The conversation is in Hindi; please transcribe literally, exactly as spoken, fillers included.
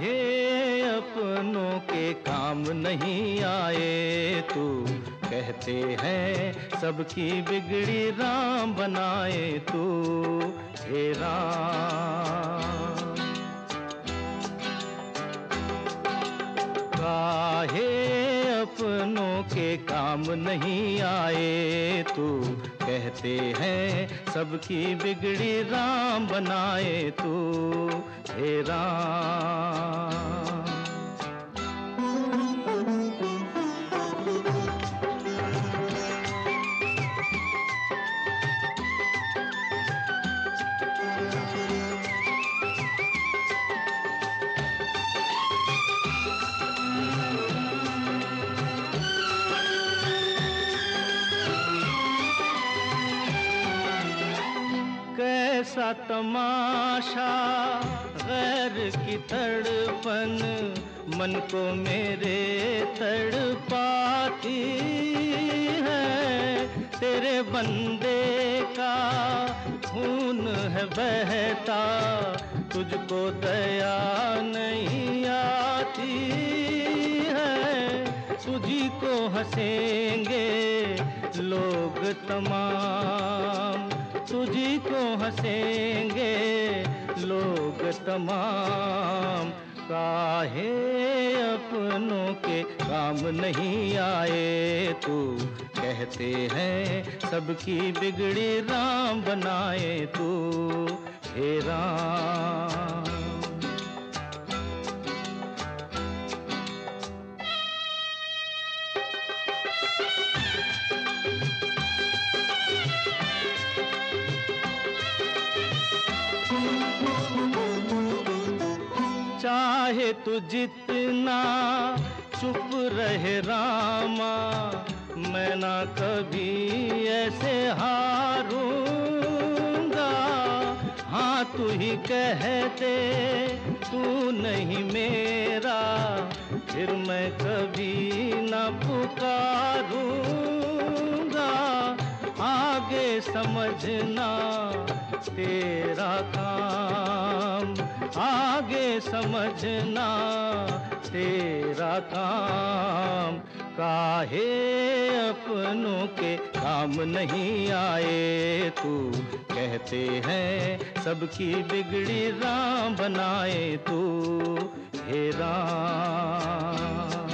काहे अपनों के काम नहीं आए तू, कहते हैं सबकी बिगड़ी राम बनाए तू, हे राम। काहे अपनों के काम नहीं आए तू, कहते हैं सबकी बिगड़ी राम बनाए तू, हे राम। कैसा तमाशा गैर की तड़पन, मन को मेरे तड़पाती है। तेरे बंदे का खून है बहता, तुझको दया नहीं आती है। तुझी को हंसेंगे लोग तमाम, तुझी को हंसेंगे लोग तमाम। काहे अपनों के काम नहीं आए तू, कहते हैं सबकी बिगड़ी राम बनाए तू, हे राम। चाहे तू जितना चुप रहे रामा, मैं ना कभी ऐसे हारूंगा। हाँ तू ही कह दे तू नहीं मेरा, फिर मैं कभी ना पुकारूंगा। आगे समझना तेरा काम, आगे समझना तेरा काम। काहे अपनों के काम नहीं आए तू, कहते हैं सबकी बिगड़ी राम बनाए तू, हे राम।